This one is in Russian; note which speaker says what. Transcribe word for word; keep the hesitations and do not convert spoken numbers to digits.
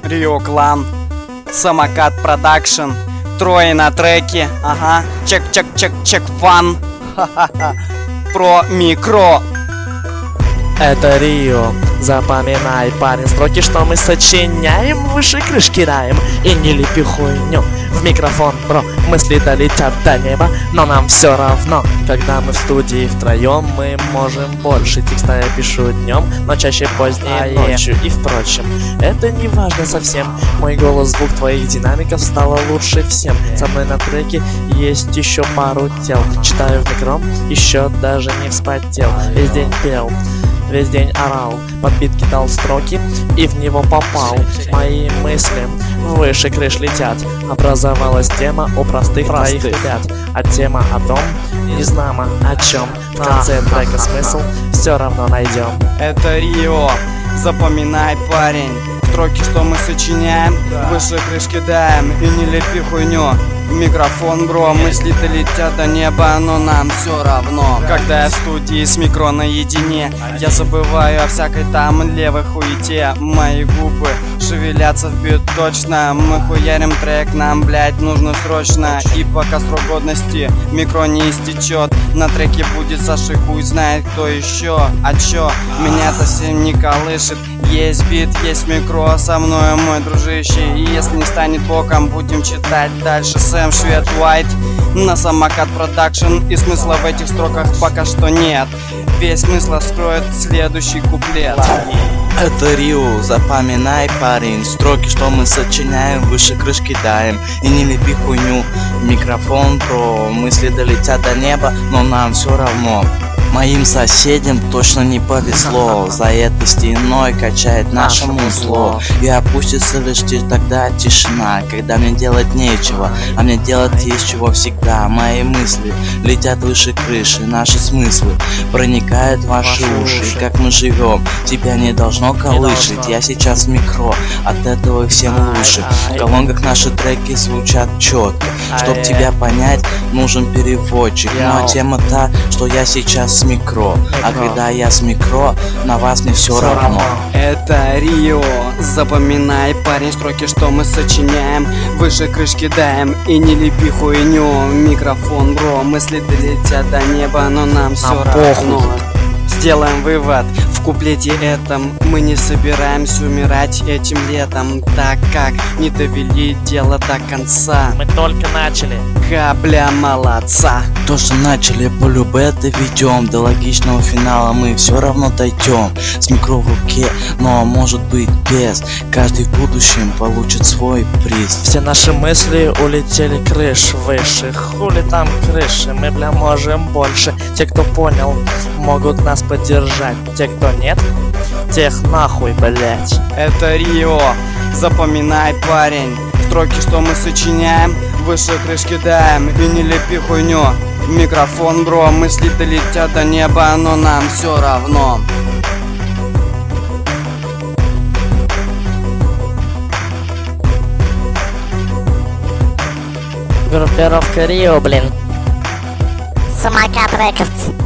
Speaker 1: Рио Клан, Самокат Продакшн, трое на треке, ага, чек-чек-чек-чек фан, ха-ха-ха, про микро.
Speaker 2: Это Рио, запоминай, парень, строки, что мы сочиняем, выше крыш кидаем. И не лепи хуйню в микрофон, бро. Мысли долетят до неба, но нам все равно. Когда мы в студии втроем, мы можем больше. Текста я пишу днем, но чаще позднее а ночью. И впрочем, это не важно совсем. Мой голос, звук твоих динамиков стало лучше всем. Со мной на треке есть еще пару тел. Читаю в микро, еще даже не вспотел. Весь день пел, весь день орал, под бит кидал строки и в него попал. Мои мысли выше крыш летят. Образовалась тема у простых троих ребят. А тема о том, не знамо о чем. В конце трека смысл все равно найдем.
Speaker 1: Это Рио, запоминай, парень, строки, что мы сочиняем, выше крыш кидаем. И не лепи хуйню в микрофон, бро. Мысли долетят до неба, но нам все равно. Когда я в студии с микро наедине, я забываю о всякой там левой хуете. Мои губы шевелятся в бит точно. Мы хуярим трек, нам, блять, нужно срочно. И пока срок годности микро не истечет, на треке будет Саши, хуй знает кто еще. А чё, меня совсем не колышет. Есть бит, есть микро, со мной мой дружище. И если не станет боком, будем читать дальше. Сэм Швед Уайт на Самокат Продакшн. И смысла в этих строках пока что нет. Весь смысл скроет следующий куплет.
Speaker 3: Это Рио, запоминай, парень, строки, что мы сочиняем, выше крыш кидаем. И не лепи хуйню в микрофон, про мысли долетят до неба, но нам все равно. Моим соседям точно не повезло, за этой стеной качает наше музло. И опустится лишь тогда тишина, когда мне делать нечего, а мне делать есть чего всегда. Мои мысли летят выше крыши, наши смыслы проникают в ваши уши. Как мы живем, тебя не должно колышить. Я сейчас в микро, от этого всем лучше. В колонках наши треки звучат четко. Чтоб тебя понять, нужен переводчик. Ну а тема та, что я сейчас с микро, а когда я с микро, на вас не все равно.
Speaker 1: Это Рио, запоминай, парень, строки, что мы сочиняем, выше крыш кидаем. И не лепи хуйню в микрофон, бро. Мысли долетят до неба, но нам все равно. Сделаем вывод в куплете этом: мы не собираемся умирать этим летом, так как не довели дело до конца.
Speaker 2: Мы только начали.
Speaker 1: Капля молодца.
Speaker 3: То, что начали, полюбе доведем до логичного финала, мы все равно дойдем. С микро в руке, но может быть без. Каждый в будущем получит свой приз.
Speaker 2: Все наши мысли улетели крыш выше. Хули там крыши, мы бля можем больше. Те, кто понял, могут нас поддержать. Те, кто нет, тех нахуй, блять.
Speaker 1: Это Рио, запоминай, парень, строки, что мы сочиняем, выше крыш кидаем. И не лепи хуйню в микрофон, бро. Мысли долетят до неба, но нам все равно.
Speaker 4: Группировка Рио, блин.
Speaker 5: Самокат Рекордс.